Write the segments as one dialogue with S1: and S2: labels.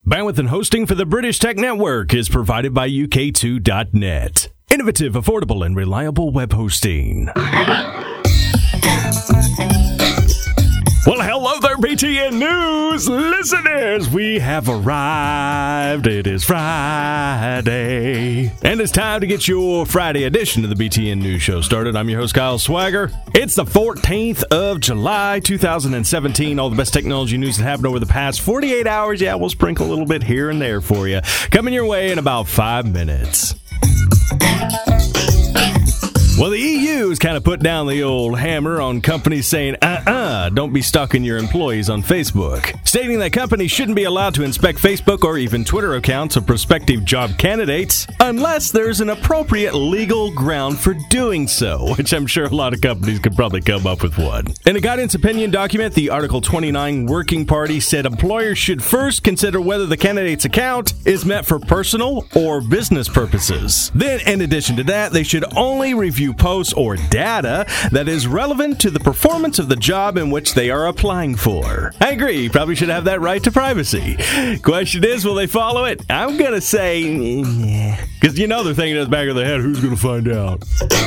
S1: Bandwidth and hosting for the British Tech Network is provided by UK2.net. Innovative, affordable, and reliable web hosting. Well, hello there, BTN News listeners. We have arrived. It is Friday. And it's time to get your Friday edition of the BTN News Show started. I'm your host, Kyle Swagger. It's the 14th of July, 2017. All the best technology news that happened over the past 48 hours. Yeah, we'll sprinkle a little bit here and there for you. Coming your way in about 5 minutes. Well, the EU has kind of put down the old hammer on companies saying, don't be stalking your employees on Facebook, stating that companies shouldn't be allowed to inspect Facebook or even Twitter accounts of prospective job candidates unless there's an appropriate legal ground for doing so, which I'm sure a lot of companies could probably come up with one. In a guidance opinion document, the Article 29 Working Party said employers should first consider whether the candidate's account is meant for personal or business purposes. Then, in addition to that, they should only review posts or data that is relevant to the performance of the job in which they are applying for. I agree, you probably should have that right to privacy. Question is, will they follow it? I'm going to say, yeah. Because they're thinking in the back of their head, who's going to find out?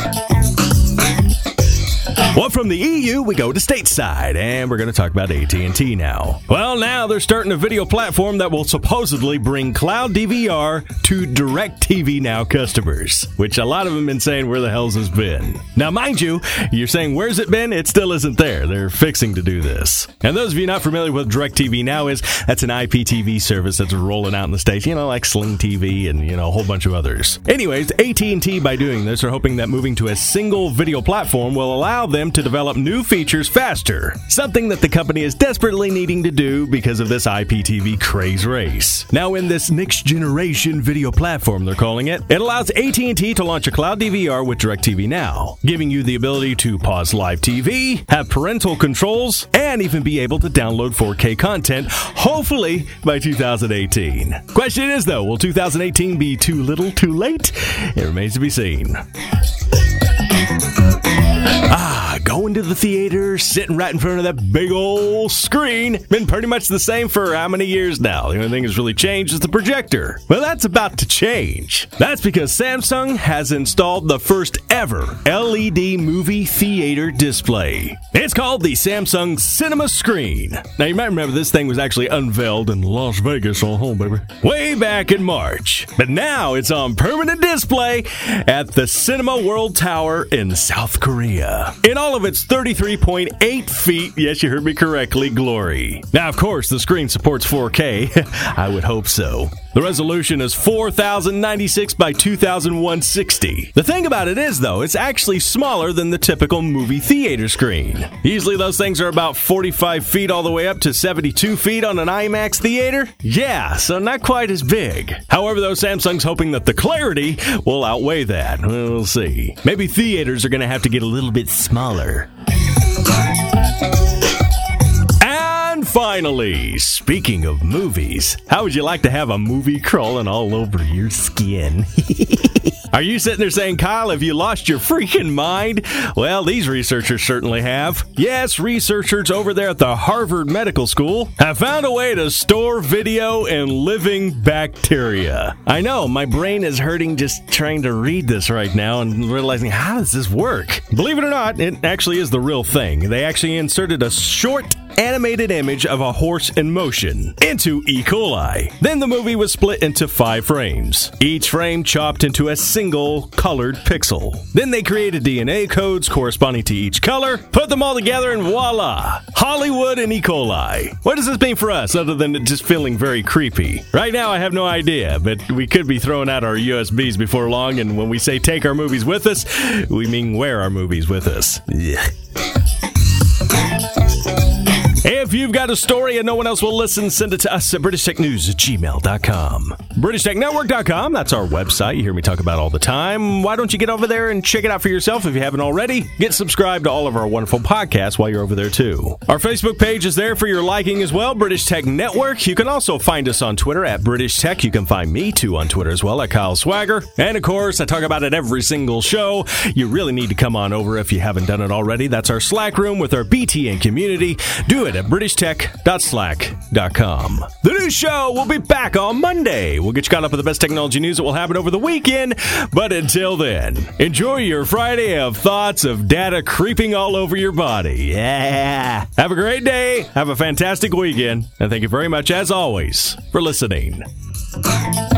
S1: Well, from the EU, we go to stateside, and we're going to talk about AT&T now. Well, now they're starting a video platform that will supposedly bring cloud DVR to DirecTV Now customers, which a lot of them have been saying, where the hell's this been? Now, mind you, you're saying, where's it been? It still isn't there. They're fixing to do this. And those of you not familiar with DirecTV Now that's an IPTV service that's rolling out in the States, like Sling TV and, a whole bunch of others. Anyways, AT&T, by doing this, are hoping that moving to a single video platform will allow them to develop new features faster, something that the company is desperately needing to do because of this IPTV craze race. Now, in this next generation video platform, they're calling it, it allows AT&T to launch a cloud DVR with DirecTV Now, giving you the ability to pause live TV, have parental controls, and even be able to download 4K content, hopefully by 2018. Question is, though, will 2018 be too little, too late? It remains to be seen. Going to the theater, sitting right in front of that big old screen, been pretty much the same for how many years now? The only thing that's really changed is the projector. Well, that's about to change. That's because Samsung has installed the first ever LED movie theater display. It's called the Samsung Cinema Screen. Now, you might remember this thing was actually unveiled in Las Vegas, baby, way back in March. But now it's on permanent display at the Cinema World Tower in South Korea. In all of its 33.8 feet, yes, you heard me correctly, glory. Now, of course, the screen supports 4K. I would hope so. The resolution is 4096 by 2160. The thing about it is, though, it's actually smaller than the typical movie theater screen. Usually those things are about 45 feet all the way up to 72 feet on an IMAX theater. Yeah, so not quite as big. However, though, Samsung's hoping that the clarity will outweigh that. We'll see. Maybe theaters are going to have to get a little bit smaller. And finally, speaking of movies, how would you like to have a movie crawling all over your skin? Are you sitting there saying, Kyle, have you lost your freaking mind? Well, these researchers certainly have. Yes, researchers over there at the Harvard Medical School have found a way to store video in living bacteria. I know, my brain is hurting just trying to read this right now and realizing, how does this work? Believe it or not, it actually is the real thing. They actually inserted a short animated image of a horse in motion into E. coli. Then the movie was split into 5 frames, each frame chopped into a single colored pixel. Then they created DNA codes corresponding to each color, put them all together, and voila! Hollywood and E. coli. What does this mean for us other than it just feeling very creepy? Right now I have no idea, but we could be throwing out our USBs before long, and when we say take our movies with us, we mean wear our movies with us. If you've got a story and no one else will listen, send it to us at BritishTechNews@gmail.com. BritishTechNetwork.com, that's our website. You hear me talk about all the time. Why don't you get over there and check it out for yourself if you haven't already? Get subscribed to all of our wonderful podcasts while you're over there, too. Our Facebook page is there for your liking as well, British Tech Network. You can also find us on Twitter at British Tech. You can find me, too, on Twitter as well, at Kyle Swagger. And, of course, I talk about it every single show. You really need to come on over if you haven't done it already. That's our Slack room with our BTN community. Do it it at brishtech.slack.com. The new show will be back on Monday. We'll get you caught up with the best technology news that will happen over the weekend. But until then, enjoy your Friday of thoughts of data creeping all over your body. Yeah. Have a great day. Have a fantastic weekend. And thank you very much, as always, for listening.